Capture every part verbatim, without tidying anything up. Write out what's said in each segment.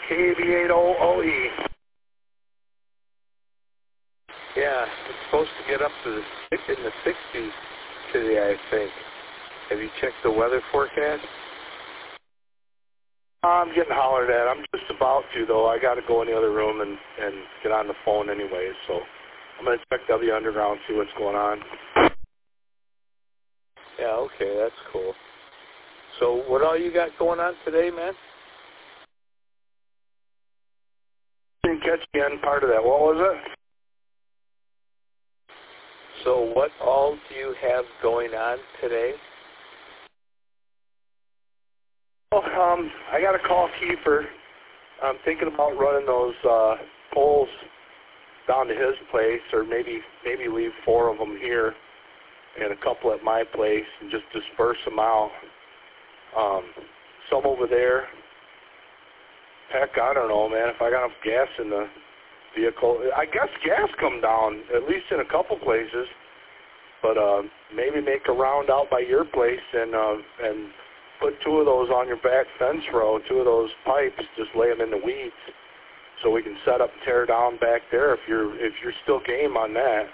K B eight O O E. Yeah, it's supposed to get up to the six- in the sixties today, I think. Have you checked the weather forecast? I'm getting hollered at. I'm just about to, though. I got to go in the other room and, and get on the phone anyway, so I'm going to check W Underground, see what's going on. Yeah, okay, that's cool. So what all you got going on today, man? Didn't catch the end part of that. What was it? So what all do you have going on today? Well, um, I got to call Kiefer. I'm thinking about running those uh, poles down to his place, or maybe maybe leave four of them here and a couple at my place and just disperse them out. Um, some over there. Heck, I don't know, man. If I got enough gas in the vehicle, I guess gas come down at least in a couple places. But uh, maybe make a round out by your place and uh, and put two of those on your back fence row, two of those pipes. Just lay them in the weeds, so we can set up and tear down back there. If you're if you're still game on that.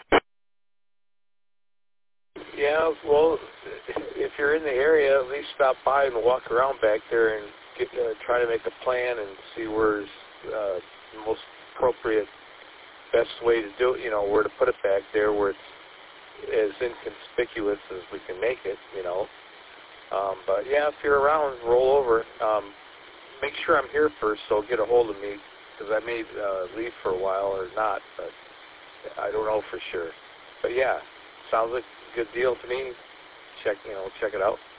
Yeah, well, if you're in the area, at least stop by and walk around back there and get, uh, try to make a plan and see where's uh, the most appropriate, best way to do it. You know, where to put it back there, where it's as inconspicuous as we can make it, you know. Um, but yeah, if you're around, roll over. Um, make sure I'm here first, so get a hold of me, because I may uh, leave for a while or not, but I don't know for sure. But yeah, sounds like a good deal to me. Check, you know, check it out.